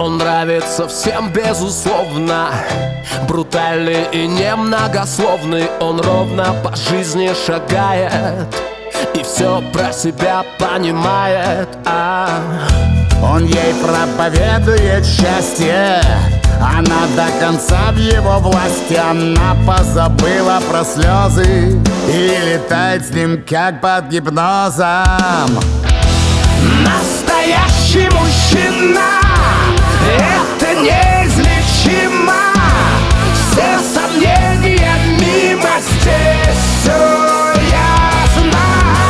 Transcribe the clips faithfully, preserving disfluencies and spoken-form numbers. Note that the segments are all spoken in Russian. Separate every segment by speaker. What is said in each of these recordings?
Speaker 1: Он нравится всем безусловно, брутальный и немногословный. Он ровно по жизни шагает и все про себя понимает. а.
Speaker 2: Он ей проповедует счастье, она до конца в его власти. Она позабыла про слезы и летает с ним как под гипнозом.
Speaker 1: Настоящий мужчина — это неизлечимо. Все сомнения мимо, здесь все ясно.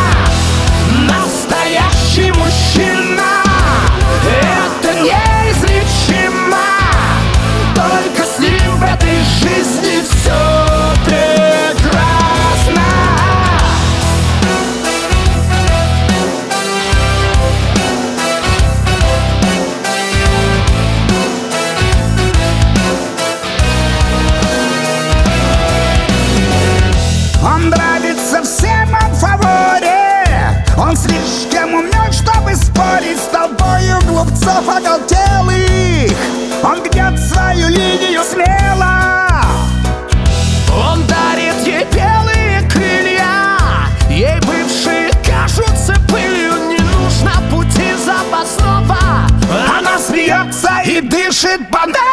Speaker 1: Настоящий мужчина — это неизлечимо. Только с ним в этой жизни все прекрасно.
Speaker 2: Он нравится всем, он в фаворе. Он слишком умен, чтобы спорить с толпою глупцов оголтелых. Он гнет свою линию смело.
Speaker 1: Он дарит ей белые крылья, ей бывшие кажутся пылью. Не нужно пути запасного.
Speaker 2: Она смеется и дышит банально.